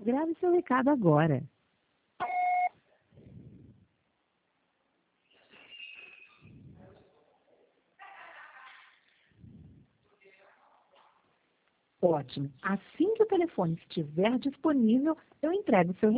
Grave seu recado agora. Ótimo. Assim que o telefone estiver disponível, eu entrego seu